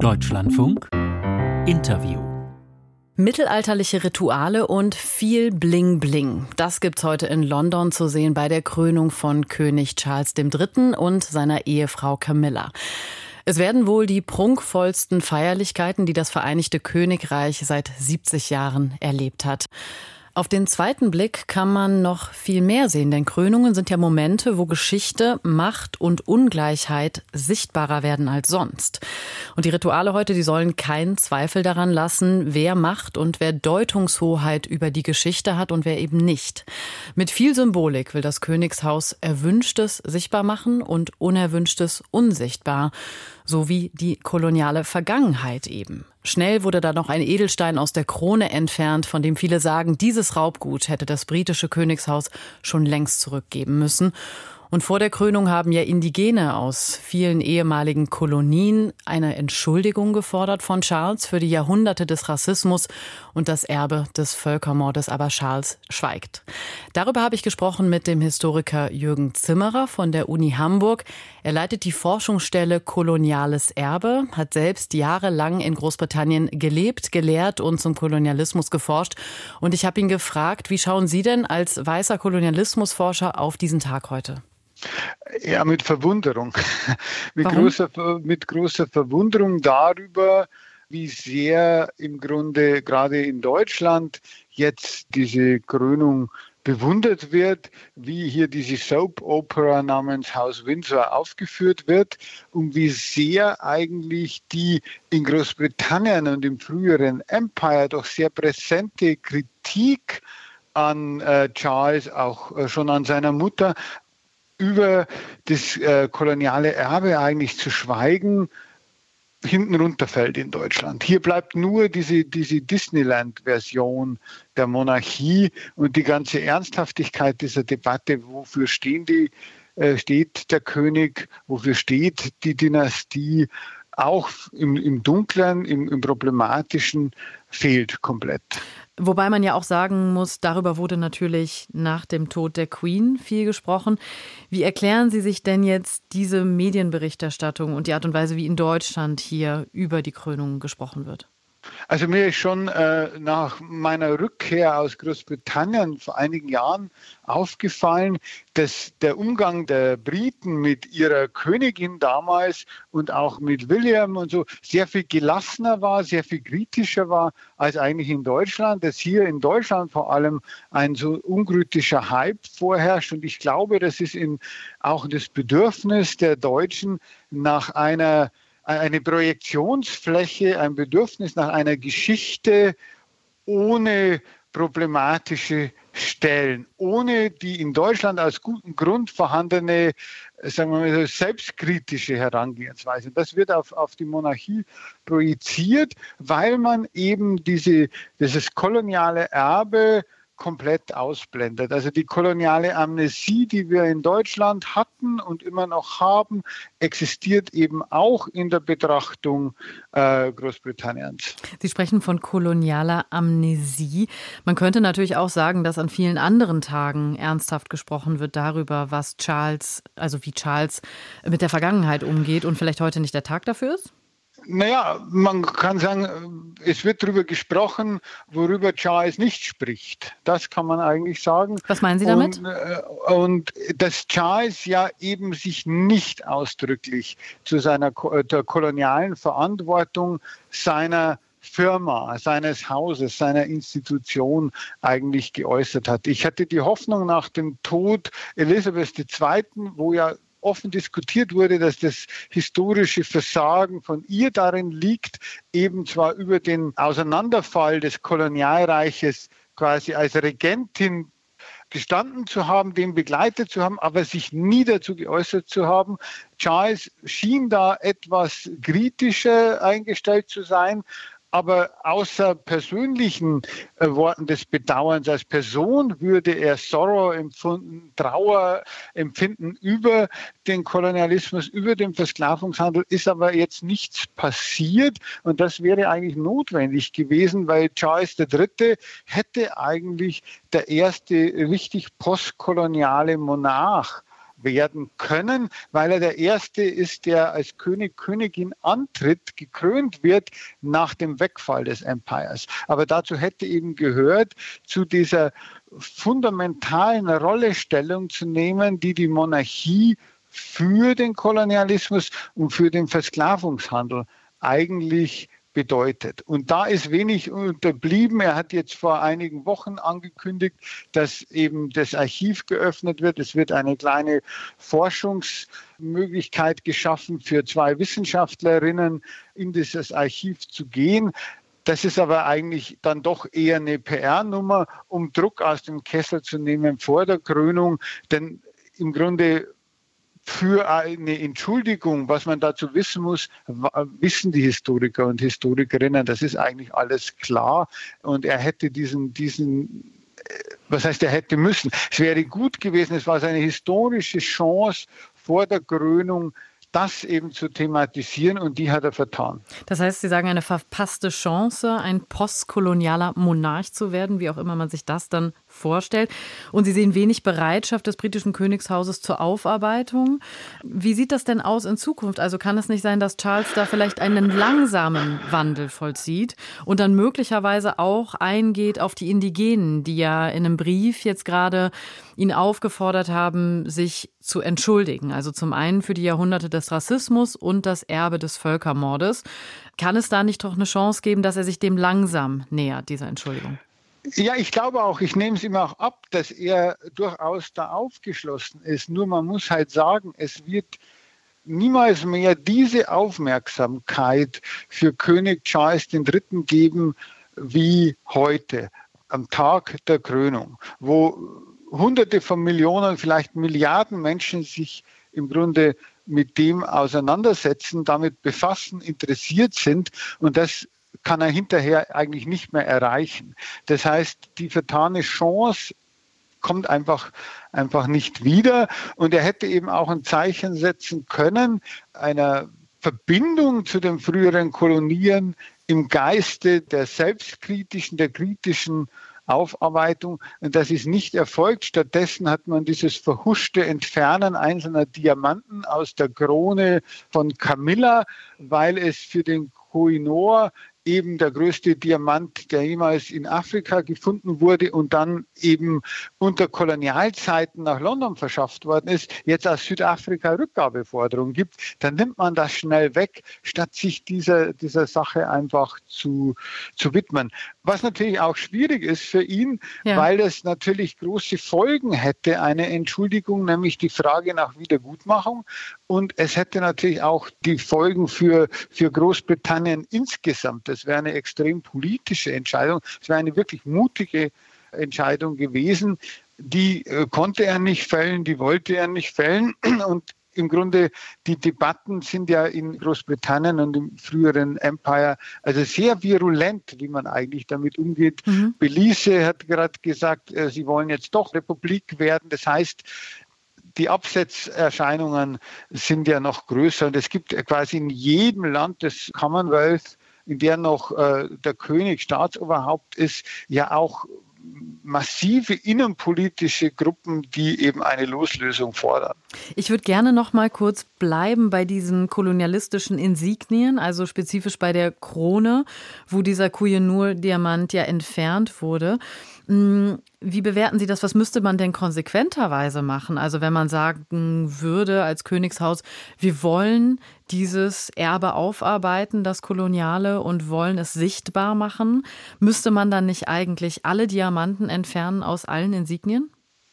Deutschlandfunk Interview. Mittelalterliche Rituale und viel Bling Bling. Das gibt's heute in London zu sehen bei der Krönung von König Charles III. Und seiner Ehefrau Camilla. Es werden wohl die prunkvollsten Feierlichkeiten, die das Vereinigte Königreich seit 70 Jahren erlebt hat. Auf den zweiten Blick kann man noch viel mehr sehen, denn Krönungen sind ja Momente, wo Geschichte, Macht und Ungleichheit sichtbarer werden als sonst. Und die Rituale heute, die sollen keinen Zweifel daran lassen, wer Macht und wer Deutungshoheit über die Geschichte hat und wer eben nicht. Mit viel Symbolik will das Königshaus Erwünschtes sichtbar machen und Unerwünschtes unsichtbar. So wie die koloniale Vergangenheit eben. Schnell wurde da noch ein Edelstein aus der Krone entfernt, von dem viele sagen, dieses Raubgut hätte das britische Königshaus schon längst zurückgeben müssen. Und vor der Krönung haben ja Indigene aus vielen ehemaligen Kolonien eine Entschuldigung gefordert von Charles für die Jahrhunderte des Rassismus und das Erbe des Völkermordes. Aber Charles schweigt. Darüber habe ich gesprochen mit dem Historiker Jürgen Zimmerer von der Uni Hamburg. Er leitet die Forschungsstelle Koloniales Erbe, hat selbst jahrelang in Großbritannien gelebt, gelehrt und zum Kolonialismus geforscht. Und ich habe ihn gefragt, wie schauen Sie denn als weißer Kolonialismusforscher auf diesen Tag heute? Ja, mit Verwunderung. Mit großer Verwunderung darüber, wie sehr im Grunde gerade in Deutschland jetzt diese Krönung bewundert wird, wie hier diese Soap-Opera namens Haus Windsor aufgeführt wird und wie sehr eigentlich die in Großbritannien und im früheren Empire doch sehr präsente Kritik an Charles, auch schon an seiner Mutter, über das koloniale Erbe eigentlich zu schweigen, hinten runterfällt in Deutschland. Hier bleibt nur diese Disneyland-Version der Monarchie und die ganze Ernsthaftigkeit dieser Debatte, wofür steht der König, wofür steht die Dynastie, auch im Dunklen, im Problematischen fehlt komplett. Wobei man ja auch sagen muss, darüber wurde natürlich nach dem Tod der Queen viel gesprochen. Wie erklären Sie sich denn jetzt diese Medienberichterstattung und die Art und Weise, wie in Deutschland hier über die Krönung gesprochen wird? Also mir ist schon nach meiner Rückkehr aus Großbritannien vor einigen Jahren aufgefallen, dass der Umgang der Briten mit ihrer Königin damals und auch mit William und so sehr viel gelassener war, sehr viel kritischer war als eigentlich in Deutschland, dass hier in Deutschland vor allem ein so unkritischer Hype vorherrscht. Und ich glaube, das ist auch das Bedürfnis der Deutschen nach eine Projektionsfläche, ein Bedürfnis nach einer Geschichte ohne problematische Stellen, ohne die in Deutschland aus gutem Grund vorhandene, sagen wir mal, selbstkritische Herangehensweise. Das wird auf die Monarchie projiziert, weil man eben dieses koloniale Erbe komplett ausblendet. Also die koloniale Amnesie, die wir in Deutschland hatten und immer noch haben, existiert eben auch in der Betrachtung Großbritanniens. Sie sprechen von kolonialer Amnesie. Man könnte natürlich auch sagen, dass an vielen anderen Tagen ernsthaft gesprochen wird darüber, wie Charles mit der Vergangenheit umgeht und vielleicht heute nicht der Tag dafür ist? Naja, man kann sagen, es wird darüber gesprochen, worüber Charles nicht spricht. Das kann man eigentlich sagen. Was meinen Sie damit? Und dass Charles ja eben sich nicht ausdrücklich zu der kolonialen Verantwortung seiner Firma, seines Hauses, seiner Institution eigentlich geäußert hat. Ich hatte die Hoffnung nach dem Tod Elisabeth II., wo ja offen diskutiert wurde, dass das historische Versagen von ihr darin liegt, eben zwar über den Auseinanderfall des Kolonialreiches quasi als Regentin gestanden zu haben, den begleitet zu haben, aber sich nie dazu geäußert zu haben. Charles schien da etwas kritischer eingestellt zu sein. Aber außer persönlichen Worten des Bedauerns als Person würde er Sorrow empfunden, Trauer empfinden über den Kolonialismus, über den Versklavungshandel, ist aber jetzt nichts passiert. Und das wäre eigentlich notwendig gewesen, weil Charles III. Hätte eigentlich der erste richtig postkoloniale Monarch werden können, weil er der Erste ist, der als König, Königin antritt, gekrönt wird nach dem Wegfall des Empires. Aber dazu hätte eben gehört, zu dieser fundamentalen Rolle Stellung zu nehmen, die die Monarchie für den Kolonialismus und für den Versklavungshandel eigentlich bedeutet. Und da ist wenig unterblieben. Er hat jetzt vor einigen Wochen angekündigt, dass eben das Archiv geöffnet wird. Es wird eine kleine Forschungsmöglichkeit geschaffen für 2 Wissenschaftlerinnen, in dieses Archiv zu gehen. Das ist aber eigentlich dann doch eher eine PR-Nummer, um Druck aus dem Kessel zu nehmen vor der Krönung. Denn im Grunde für eine Entschuldigung, was man dazu wissen muss, wissen die Historiker und Historikerinnen, das ist eigentlich alles klar. Und er hätte was heißt, er hätte müssen? Es wäre gut gewesen, es war seine historische Chance vor der Krönung, das eben zu thematisieren, und die hat er vertan. Das heißt, Sie sagen, eine verpasste Chance, ein postkolonialer Monarch zu werden, wie auch immer man sich das dann vorstellt. Und Sie sehen wenig Bereitschaft des britischen Königshauses zur Aufarbeitung. Wie sieht das denn aus in Zukunft? Also kann es nicht sein, dass Charles da vielleicht einen langsamen Wandel vollzieht und dann möglicherweise auch eingeht auf die Indigenen, die ja in einem Brief jetzt gerade ihn aufgefordert haben, sich zu entschuldigen. Also zum einen für die Jahrhunderte des Rassismus und das Erbe des Völkermordes. Kann es da nicht doch eine Chance geben, dass er sich dem langsam nähert, dieser Entschuldigung? Ja, ich glaube auch, ich nehme es ihm auch ab, dass er durchaus da aufgeschlossen ist. Nur man muss halt sagen, es wird niemals mehr diese Aufmerksamkeit für König Charles III. Geben wie heute, am Tag der Krönung, wo Hunderte von Millionen, vielleicht Milliarden Menschen sich im Grunde mit dem auseinandersetzen, damit befassen, interessiert sind, und das kann er hinterher eigentlich nicht mehr erreichen. Das heißt, die vertane Chance kommt einfach nicht wieder, und er hätte eben auch ein Zeichen setzen können, einer Verbindung zu den früheren Kolonien im Geiste der selbstkritischen, der kritischen Aufarbeitung, und das ist nicht erfolgt. Stattdessen hat man dieses verhuschte Entfernen einzelner Diamanten aus der Krone von Camilla, weil es für den Koh-i-Noor eben der größte Diamant, der jemals in Afrika gefunden wurde und dann eben unter Kolonialzeiten nach London verschafft worden ist, jetzt aus Südafrika Rückgabeforderungen gibt, dann nimmt man das schnell weg, statt sich dieser Sache einfach zu widmen. Was natürlich auch schwierig ist für ihn, weil es natürlich große Folgen hätte, eine Entschuldigung, nämlich die Frage nach Wiedergutmachung. Und es hätte natürlich auch die Folgen für Großbritannien insgesamt. Das wäre eine extrem politische Entscheidung. Es wäre eine wirklich mutige Entscheidung gewesen. Die konnte er nicht fällen, die wollte er nicht fällen. Und im Grunde, die Debatten sind ja in Großbritannien und im früheren Empire also sehr virulent, wie man eigentlich damit umgeht. Belize hat gerade gesagt, sie wollen jetzt doch Republik werden. Das heißt, die Absetzerscheinungen sind ja noch größer, und es gibt quasi in jedem Land des Commonwealth, in der noch der König Staatsoberhaupt ist, ja auch massive innenpolitische Gruppen, die eben eine Loslösung fordern. Ich würde gerne noch mal kurz bleiben bei diesen kolonialistischen Insignien, also spezifisch bei der Krone, wo dieser Koh-i-Noor-Diamant ja entfernt wurde. Wie bewerten Sie das? Was müsste man denn konsequenterweise machen? Also wenn man sagen würde als Königshaus, wir wollen dieses Erbe aufarbeiten, das Koloniale, und wollen es sichtbar machen, müsste man dann nicht eigentlich alle Diamanten entfernen aus allen Insignien?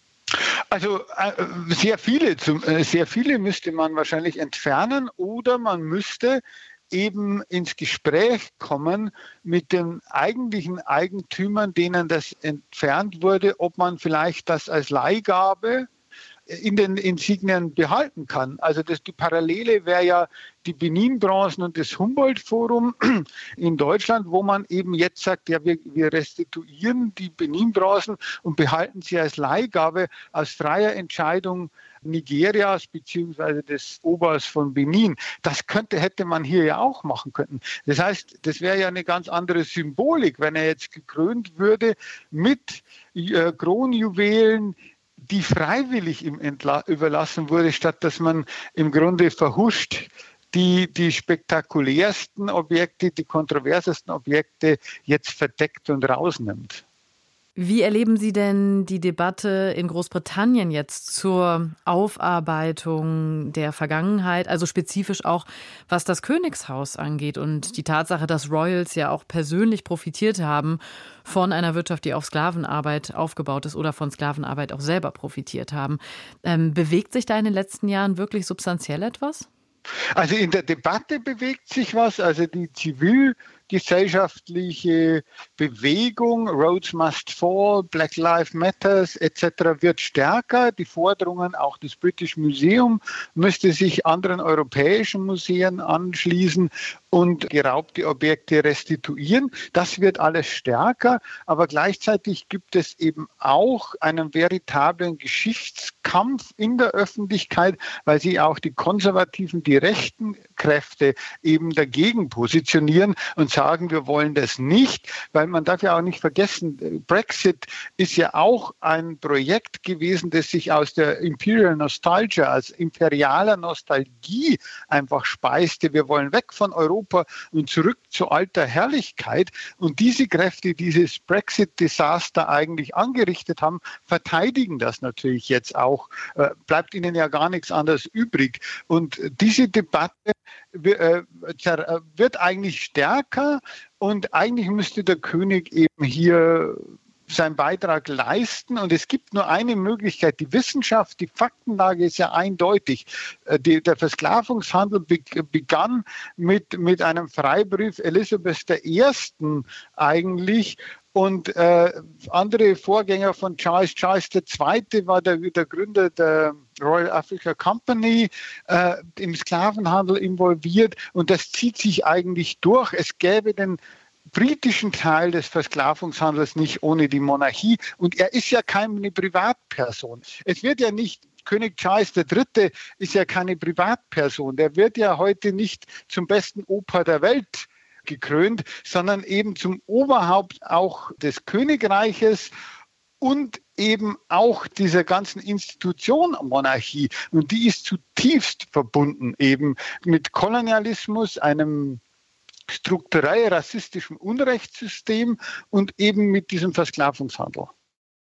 Also sehr viele müsste man wahrscheinlich entfernen, oder man müsste eben ins Gespräch kommen mit den eigentlichen Eigentümern, denen das entfernt wurde, ob man vielleicht das als Leihgabe in den Insignien behalten kann. Also die Parallele wäre ja die Benin-Bronzen und das Humboldt-Forum in Deutschland, wo man eben jetzt sagt, ja, wir restituieren die Benin-Bronzen und behalten sie als Leihgabe aus freier Entscheidung Nigerias bzw. des Obers von Benin. Das hätte man hier ja auch machen können. Das heißt, das wäre ja eine ganz andere Symbolik, wenn er jetzt gekrönt würde mit Kronjuwelen, die freiwillig ihm überlassen wurde, statt dass man im Grunde verhuscht die spektakulärsten Objekte, die kontroversesten Objekte jetzt verdeckt und rausnimmt. Wie erleben Sie denn die Debatte in Großbritannien jetzt zur Aufarbeitung der Vergangenheit, also spezifisch auch, was das Königshaus angeht und die Tatsache, dass Royals ja auch persönlich profitiert haben von einer Wirtschaft, die auf Sklavenarbeit aufgebaut ist oder von Sklavenarbeit auch selber profitiert haben. Bewegt sich da in den letzten Jahren wirklich substanziell etwas? Also in der Debatte bewegt sich was, also die zivilgesellschaftliche Bewegung, Rhodes Must Fall, Black Lives Matters etc. wird stärker. Die Forderungen, auch das British Museum müsste sich anderen europäischen Museen anschließen und geraubte Objekte restituieren. Das wird alles stärker, aber gleichzeitig gibt es eben auch einen veritablen Geschichtskampf in der Öffentlichkeit, weil sich auch die konservativen, die rechten Kräfte eben dagegen positionieren und sagen, wir wollen das nicht, weil man darf ja auch nicht vergessen, Brexit ist ja auch ein Projekt gewesen, das sich aus der Imperial Nostalgia, als imperialer Nostalgie einfach speiste. Wir wollen weg von Europa und zurück zu alter Herrlichkeit. Und diese Kräfte, die dieses Brexit-Desaster eigentlich angerichtet haben, verteidigen das natürlich jetzt auch. Bleibt ihnen ja gar nichts anderes übrig. Und diese Debatte wird eigentlich stärker und eigentlich müsste der König eben hier seinen Beitrag leisten. Und es gibt nur eine Möglichkeit. Die Wissenschaft, die Faktenlage ist ja eindeutig. Der Versklavungshandel begann mit einem Freibrief Elisabeth I. eigentlich. Und andere Vorgänger von Charles II. War der Gründer der Royal Africa Company, im Sklavenhandel involviert. Und das zieht sich eigentlich durch. Es gäbe den britischen Teil des Versklavungshandels nicht ohne die Monarchie. Und er ist ja keine Privatperson. Es wird ja nicht, König Charles III. Ist ja keine Privatperson. Der wird ja heute nicht zum besten Opa der Welt gekrönt, sondern eben zum Oberhaupt auch des Königreiches und eben auch dieser ganzen Institution Monarchie. Und die ist zutiefst verbunden eben mit Kolonialismus, einem strukturell rassistischem Unrechtssystem und eben mit diesem Versklavungshandel.